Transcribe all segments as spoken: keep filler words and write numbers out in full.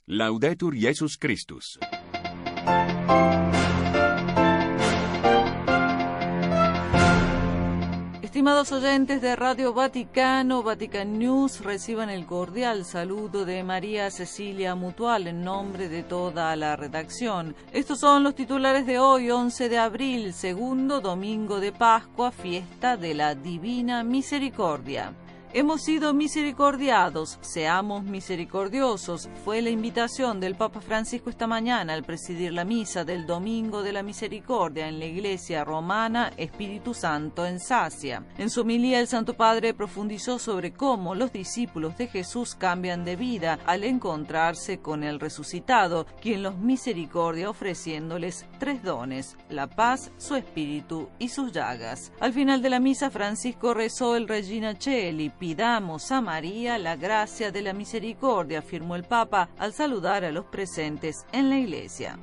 Laudetur Jesus Christus. Estimados oyentes de Radio Vaticano, Vatican News, reciban el cordial saludo de María Cecilia Mutual en nombre de toda la redacción. Estos son los titulares de hoy, once de abril, segundo domingo de Pascua, fiesta de la Divina Misericordia. Hemos sido misericordiados, seamos misericordiosos, fue la invitación del Papa Francisco esta mañana al presidir la misa del Domingo de la Misericordia en la Iglesia Romana Espíritu Santo en Sacia. En su homilía el Santo Padre profundizó sobre cómo los discípulos de Jesús cambian de vida al encontrarse con el resucitado, quien los misericordia ofreciéndoles tres dones, la paz, su espíritu y sus llagas. Al final de la misa Francisco rezó el Regina Coeli. Pidamos a María la gracia de la misericordia, afirmó el Papa al saludar a los presentes en la iglesia.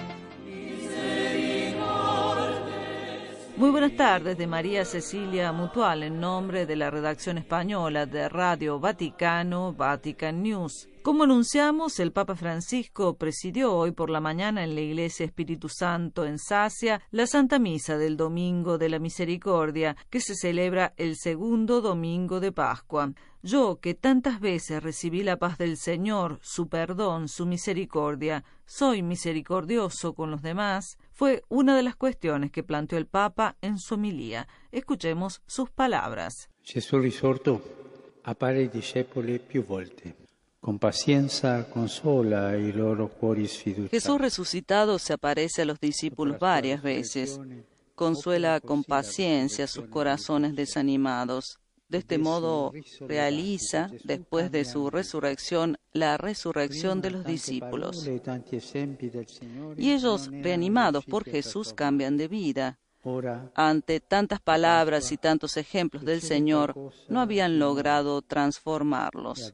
Muy buenas tardes de María Cecilia Mutual en nombre de la redacción española de Radio Vaticano, Vatican News. Como anunciamos, el Papa Francisco presidió hoy por la mañana en la Iglesia Espíritu Santo en Sacia la Santa Misa del Domingo de la Misericordia, que se celebra el segundo domingo de Pascua. Yo, que tantas veces recibí la paz del Señor, su perdón, su misericordia, soy misericordioso con los demás, fue una de las cuestiones que planteó el Papa en su homilía. Escuchemos sus palabras. Gesù risorto appare ai discepoli più volte. Con paciencia consola i loro cuori sfiduciati. Jesús resucitado se aparece a los discípulos varias veces. Consuela con paciencia sus corazones desanimados. De este modo realiza, después de su resurrección, la resurrección de los discípulos. Y ellos, reanimados por Jesús, cambian de vida. Ante tantas palabras y tantos ejemplos del Señor, no habían logrado transformarlos.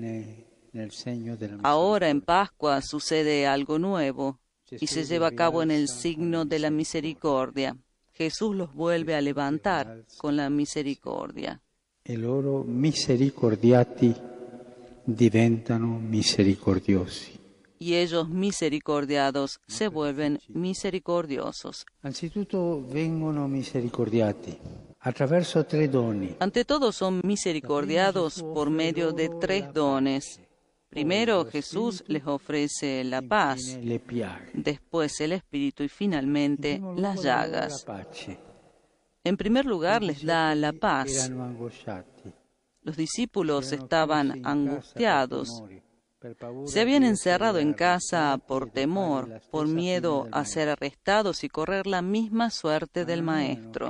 Ahora en Pascua sucede algo nuevo y se lleva a cabo en el signo de la misericordia. Jesús los vuelve a levantar con la misericordia. E loro misericordiati diventano misericordiosi. Y ellos misericordiados se vuelven misericordiosos. Anzitutto vengono misericordiati attraverso tre doni. Ante todo son misericordiados por medio de tres dones. Primero Jesús les ofrece la paz, después el Espíritu y finalmente las llagas. En primer lugar les da la paz. Los discípulos estaban angustiados. Se habían encerrado en casa por temor, por miedo a ser arrestados y correr la misma suerte del Maestro.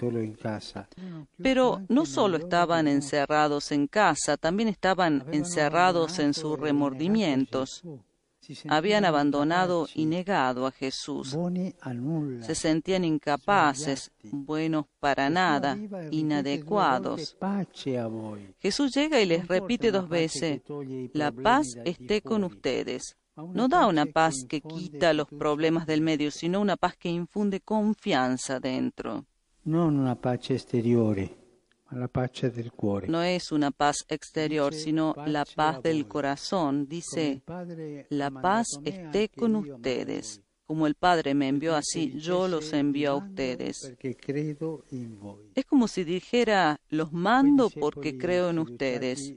Pero no solo estaban encerrados en casa, también estaban encerrados en sus remordimientos. Habían abandonado y negado a Jesús. Se sentían incapaces, buenos para nada, inadecuados. Jesús llega y les repite dos veces: la paz esté con ustedes. No da una paz que quita los problemas del medio, sino una paz que infunde confianza dentro. No una pace exteriore. La pace del cuore. No es una paz exterior, sino la paz del corazón. Dice, la paz esté con ustedes. Como el Padre me envió así, yo los envío a ustedes. Es como si dijera, los mando porque creo en ustedes.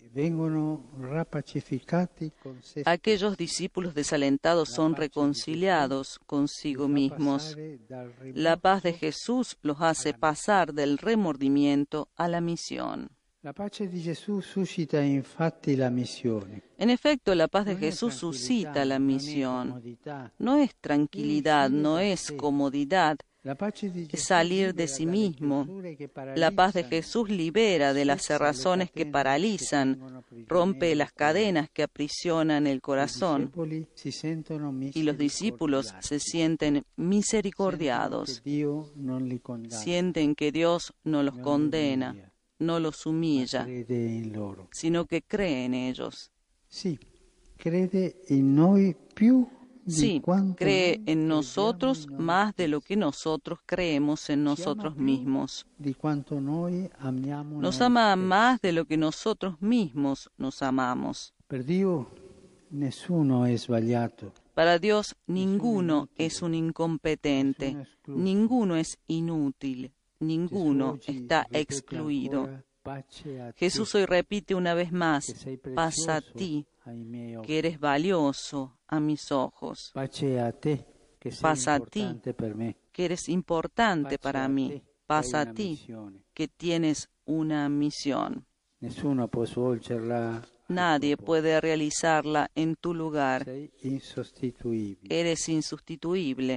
Aquellos discípulos desalentados son reconciliados consigo mismos. La paz de Jesús los hace pasar del remordimiento a la misión. La pace di Gesù suscita infatti la missione. En efecto, la paz de Jesús suscita la misión. No es tranquilidad, no es comodidad, es salir de sí mismo. La paz de Jesús libera de las cerrazones que paralizan, rompe las cadenas que aprisionan el corazón. Y los discípulos se sienten misericordiados. Sienten que Dios no los condena, no los humilla, sino que cree en ellos. Sí, cree en noi più Sí, cree en nosotros más de lo que nosotros creemos en nosotros mismos. Nos ama más de lo que nosotros mismos nos amamos. Nessuno è sbagliato. Para Dios, ninguno es un incompetente, ninguno es inútil, ninguno está excluido. Jesús hoy repite una vez más, paz a ti, que eres valioso a mis ojos. Paz a ti, que eres importante para mí. Paz a ti, que tienes una misión. Nadie puede realizarla en tu lugar. Eres insustituible.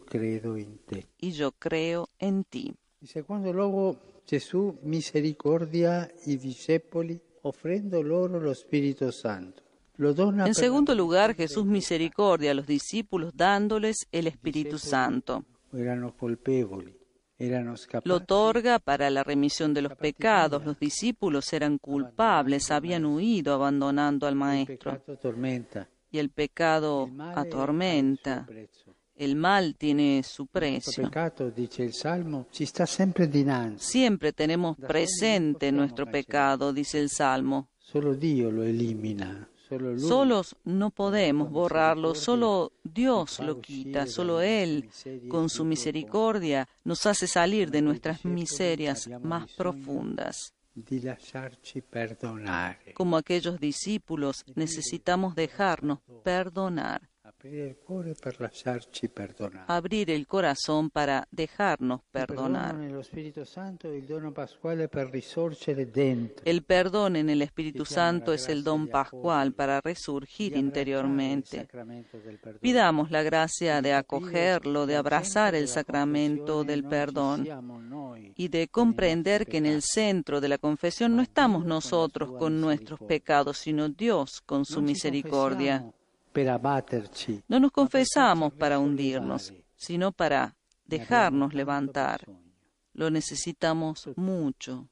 Y yo creo en ti. Secondo luogo, Gesù misericordia i discepoli offrendo loro lo Spirito Santo. Lo dona En per segundo la- lugar, Jesús misericordia a los discípulos dándoles el Espíritu Santo. Erano colpevoli, erano scappati. Lo otorga para la remisión de los pecados. Los discípulos eran culpables, habían huido abandonando al Il Maestro. peccato tormenta. Y el pecado Il male ha il suo atormenta. prezzo. El mal tiene su Il precio. peccato, dice il Salmo, ci sta sempre dinanzi. Siempre tenemos presente nuestro pecado, dice el Salmo. Solo Dio lo elimina. Solo Lui Solos no podemos borrarlo, solo Dios lo quita, solo Él, con su misericordia, nos hace salir de nuestras miserias más profundas. di lasciarci perdonare. Como aquellos discípulos, necesitamos dejarnos perdonar, Aprire il cuore per lasciarci perdonare. abrir el corazón para dejarnos Il perdono perdonar. nello Spirito Santo è il dono pasquale per risorgere dentro. El perdón en el Espíritu Santo es el don pascual para resurgir interiormente. Pidamos la gracia de acogerlo, de abrazar el sacramento del perdón y de comprender que en el centro de la confesión no estamos nosotros con nuestros pecados, sino Dios con su misericordia. Per abbatterci. No nos confesamos para hundirnos, sino para dejarnos levantar. Lo necesitamos mucho,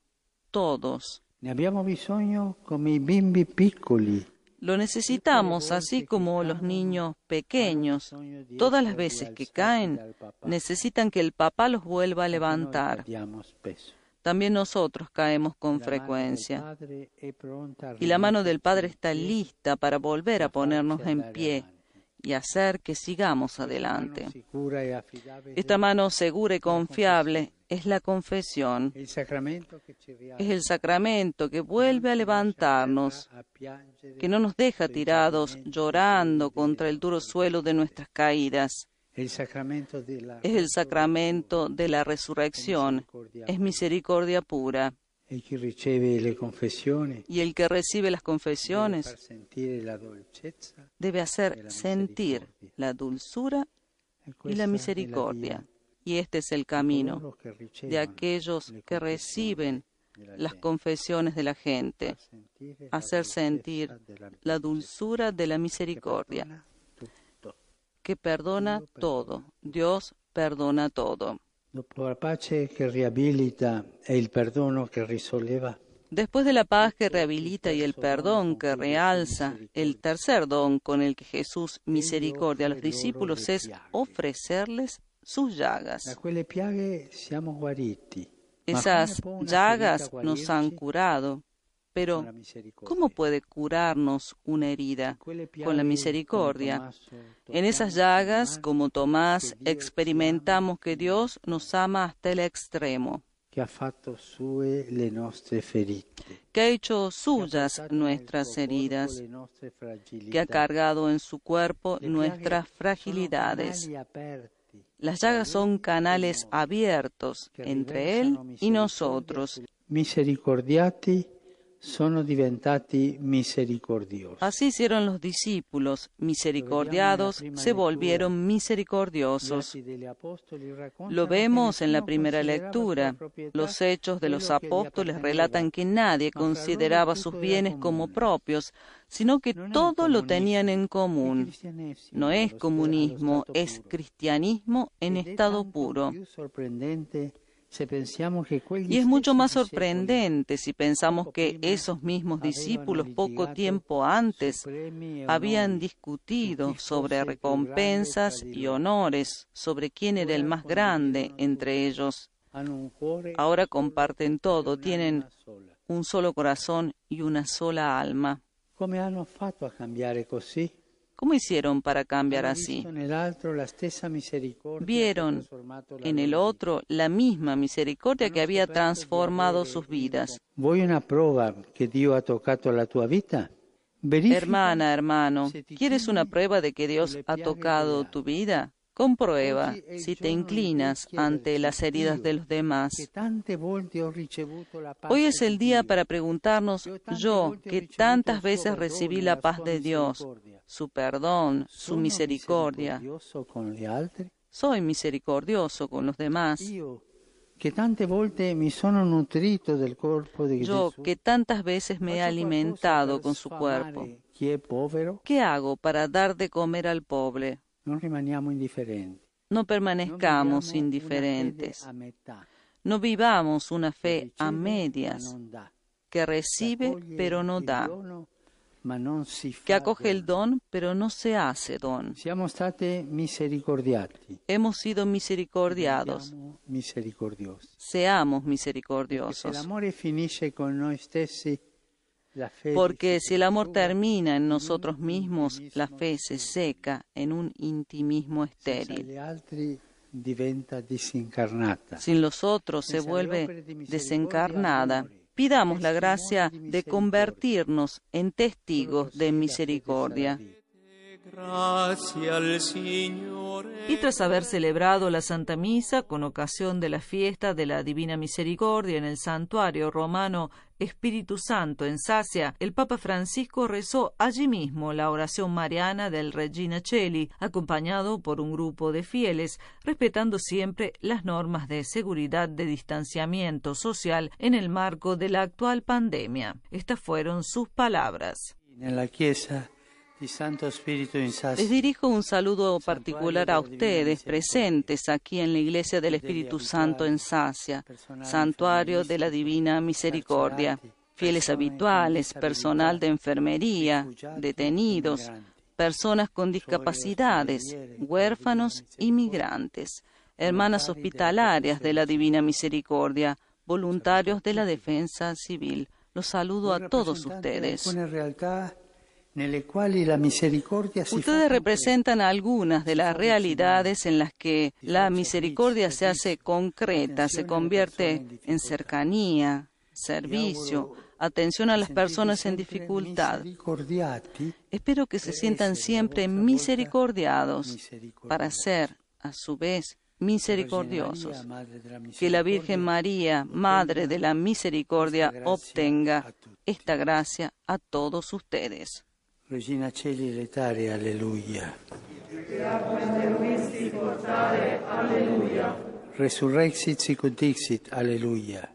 todos. Ne abbiamo bisogno come i bimbi piccoli. Lo necesitamos así como los niños pequeños. Todas las veces que caen, necesitan que el papá los vuelva a levantar. Cadiamo spesso. También nosotros caemos con La frecuencia. mano del Padre è pronta a Y la mano del Padre está rimetterci lista para volver a a ponernos farci en andare pie avanti. y hacer que sigamos Mano adelante. sicura e affidabile Esta mano segura y confiable es la confesión. è il sacramento che ci rialza, Es el sacramento que vuelve a levantarnos, a piangere que no nos deja tirados llorando contra el duro suelo de nuestras caídas. È il sacramento della Es el sacramento de la resurrección, es misericordia pura. e chi riceve le confessioni Y el que recibe las deve confesiones far sentire la dolcezza debe hacer sentir la dulzura e y questa la è misericordia. via Y este es el di camino coloro che ricevono de aquellos le que confessioni reciben della las gente. confesiones de la gente, Far sentire la hacer dolcezza sentir della la misericordia, dulzura de la che misericordia, perdona tutto. que perdona todo. Dios perdona todo. Dopo la pace che riabilita e il perdono che risolleva, Después de la paz que rehabilita y el perdón que realza, el tercer don con el que Jesús misericordia a los discípulos es ofrecerles sus llagas. da quelle piaghe siamo guariti. Ma Esas come può una llagas ferita nos han guarirci curado, con pero la misericordia? ¿cómo puede curarnos una herida? Quelle piaghe, Con la come misericordia. Tommaso, En esas tocchiamo llagas, con como Tomás, que Dios experimentamos que ama Dios nos ama hasta el extremo, che ha fatto sue le nostre ferite, que ha hecho che ha suyas portato nel nuestras suo corpo heridas, le nostre fragilità. que ha cargado en su cuerpo Le nuestras piaghe fragilidades. sono canali aperti Las llagas son canales abiertos che entre Él riversano y misericordia nosotros. sul- Misericordiati sono diventati misericordiosi. Así hicieron los discípulos, misericordiados, se volvieron Gli misericordiosos. Atti degli Apostoli raccontano Lo vemos che en la nessuno primera considerava lectura. sua proprietà Los hechos de los quello che gli apóstoles apparteneva, relatan que nadie ma fra loro consideraba tutto sus era bienes como comune. propios, sino que Non è il todo lo comunismo, tenían en è común. cristianesimo, No es allo sta- comunismo, allo stato es puro. cristianismo en Ed è estado tanto puro. più sorprendente se pensiamo che quegli Y es mucho stessi más discepoli sorprendente si pensamos poco que prima esos mismos avevano discípulos poco litigato tiempo antes su premi e habían onori, discutido su chi sobre fosse il più grande recompensas tra di y loro. honores, sobre quién era el Ora más grande condividono entre tutto. ellos. Hanno un cuore Ahora solo comparten e todo, un'anima tienen sola. un solo corazón y una sola alma. Come hanno fatto a cambiare così? ¿Cómo hicieron para cambiar Hanno así? visto nell'altro la stessa misericordia che ha Vieron trasformato la en el loro otro la misma misericordia que había transformado sus vidas. vita. Vuoi una prova che Dio ha toccato la tua vita? Verifica Hermana, hermano, se ti ¿quieres una chini prueba de que Dios sulle ha piaghe tocado degli tu altri. vida? Comprueba Oggi è il si te giorno in cui inclinas chiedersi, ante las heridas Dio, de los demás. che tante volte ho ricevuto la pace Hoy es el di día Dio. para preguntarnos, Io tante yo, volte ho que ricevuto tantas il suo veces perdono, recibí la la paz sua de Dios, misericordia. su perdón, su Sono misericordia, misericordioso con gli altri? soy misericordioso con los demás. Io, che tante volte mi sono nutrito del corpo di Yo, Gesù, que tantas veces me he faccio alimentado qualcosa con per su cuerpo, sfamare chi è povero? ¿qué hago para dar de comer al pobre? Non rimaniamo indifferenti. No Non permanezcamos viviamo una indiferentes. fede a metà, No vivamos una che fe a riceve ma medias, non dà, que che recibe accoglie pero no il da, dono, ma non si fa que acoge el dono. don pero no se hace don. Siamo stati misericordiati. Hemos sido misericordiados. Diventiamo misericordiosi. Seamos Perché se misericordiosos. l'amore finisce con noi stessi, la fede Porque si si el amor prosciuga termina en in un nosotros mismos, la intimismo fe se sterile. seca en un intimismo Senza estéril. gli altri diventa disincarnata. Sin los otros se Senza le vuelve opere di misericordia desencarnada. amore. Pidamos la Testimoni gracia di de misericordia. convertirnos en Solo testigos così de la fede sarà misericordia. viva. Grazie al Signore. Y tras haber celebrado la Santa Misa con ocasión de la fiesta de la Divina Misericordia en el santuario romano Espíritu Santo en Sacia, el Papa Francisco rezó allí mismo la oración mariana del Regina Coeli, acompañado por un grupo de fieles, respetando siempre las normas de seguridad de distanciamiento social en el marco de la actual pandemia. Estas fueron sus palabras. Nella chiesa di Santo Spirito in Sassi, Les dirijo un saludo particular a ustedes presentes aquí en la Iglesia del Espíritu Santo en Sacia, Santuario de la Divina Misericordia, fieles habituales, personal de enfermería, detenidos, personas con discapacidades, huérfanos y migrantes, hermanas hospitalarias de la Divina Misericordia, voluntarios de la defensa civil. Los saludo a todos ustedes. Ustedes representan algunas de las realidades en las que la misericordia se hace concreta, se convierte en cercanía, servicio, atención a las personas en dificultad. Espero que se sientan siempre misericordiados para ser, a su vez, misericordiosos. Que la Virgen María, Madre de la Misericordia, obtenga esta gracia a todos ustedes. Regina Coeli letare, alleluia. Resurrexit sicut dixit, alleluia.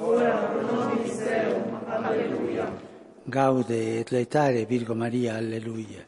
Gaude et letare, Virgo Maria, alleluia.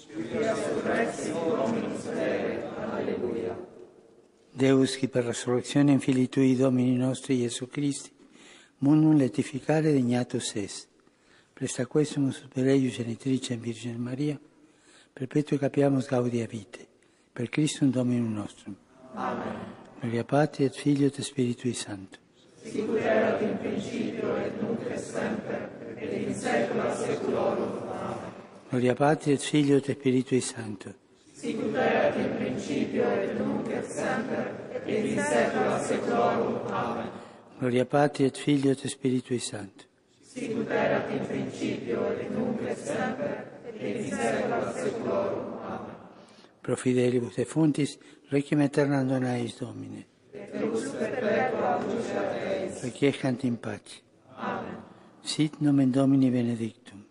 Deus, qui per resurrectione in Filii Tui, Domini nostri, Iesu Christi, mundum letificare dignatus est. Presta quesumus per eius genitrice Virgine Maria, perpetue capiamus gaudia vitae, per Christum Dominum nostrum. Amen. Gloria Patri et Filio et Spiritui Sancto. Sicut erat in principio et nunc et semper et in saecula saeculorum. Amen. Gloria Patri et Filio et Spiritui Sancto. Sicut erat in principio et nunc et semper et in saecula saeculorum. Amen. Gloria Patri et Filio et Spiritui Sancto. Sicut erat in principio et nunc et semper et in saecula saeculorum. Amen. Pro fidelibus et fontis, requiem aeternam dona eis Domine. Et lux perpetua luce eis. Requiescant in pace. Amen. Sit nomen Domini benedictum.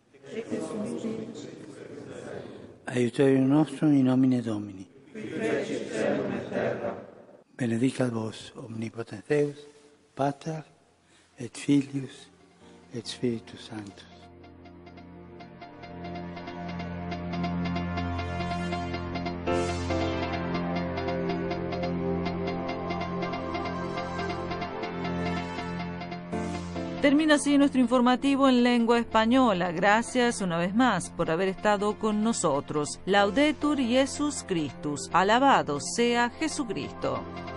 Aiutorium nostrum in nomine Domini. Qui fecit caelum et terra. Benedicat vos, omnipotens Deus, Pater et Filius et Spiritus Sanctus. Termina así nuestro informativo en lengua española. Gracias una vez más por haber estado con nosotros. Laudetur Jesus Christus. Alabado sea Jesucristo.